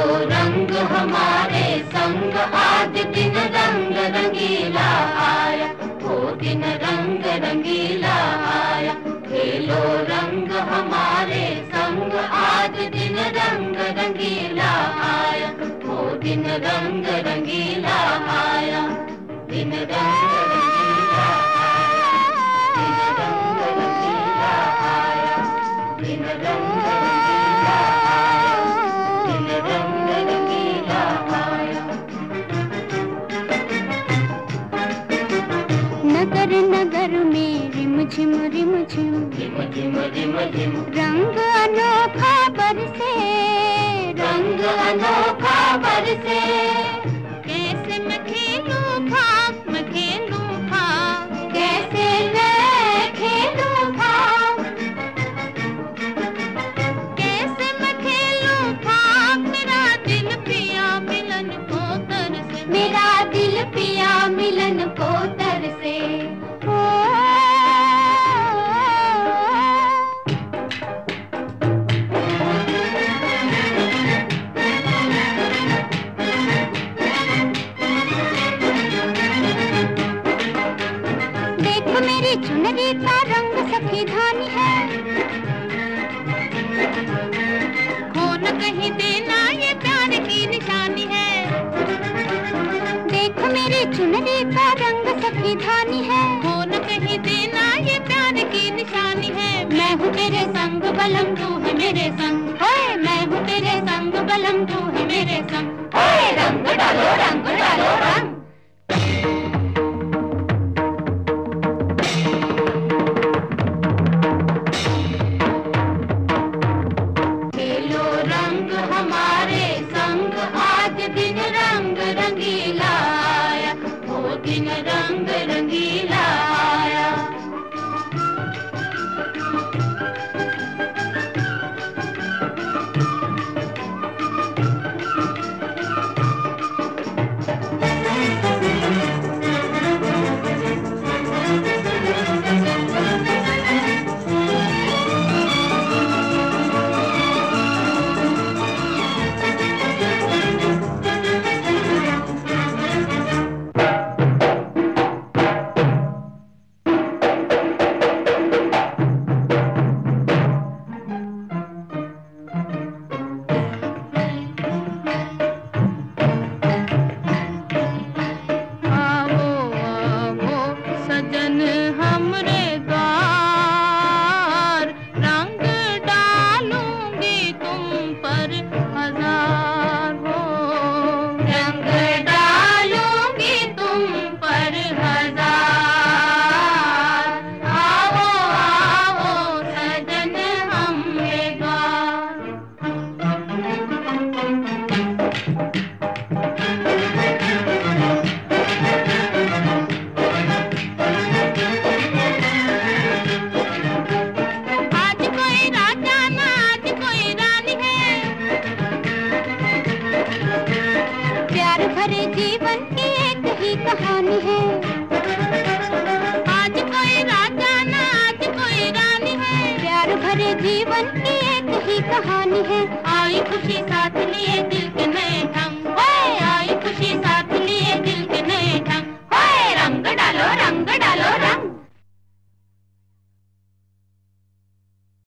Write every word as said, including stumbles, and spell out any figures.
रंग हमारे संग आज दिन रंग रंगीला आया, वो दिन रंग रंगीला आया। खेलो रंग हमारे संग आज दिन रंग रंगीला आया, वो दिन रंग रंगीला आया। दिन रंग रंगीला आया, दिन रंग रंगीला आया, दिन रंग रंगीला आया, दिन रंग रंगीला आया। नगर नगर में रिम झिम रिम झिम रिम झिम रिम झिम रंग अनोखा बरसे, रंग अनोखा बरसे। कैसे मैं खेलूं भाग, मैं खेलूं भाग, कैसे मैं खेलूं भाग, कैसे मैं खेलूं भाग। मेरा दिल पिया मिलन को तरसे, मेरा दिल पिया मिलन को तरसे। ओ, देखो मेरी चुनरी का रंग सखी धानी है, खो न कहीं देना ये प्यार की निशानी है। देखो मेरी चुनरी का रंग सखी धानी है, खो न कहीं देना ये प्यार की निशानी है। मैं हूँ तेरे संग बलम तू है मेरे संग, ओए मैं हूँ तेरे संग बलम तू है मेरे संग। ओए रंग डालो रंग डालो रंग, खेलो रंग हमारे संग आज दिन रंग रंगीला आया, वो दिन रंग रंगीला आया। भरे जीवन की एक ही कहानी है, आज कोई राजा ना आज कोई रानी है। प्यार भरे जीवन की एक ही कहानी है, आई खुशी साथ लिए दिल के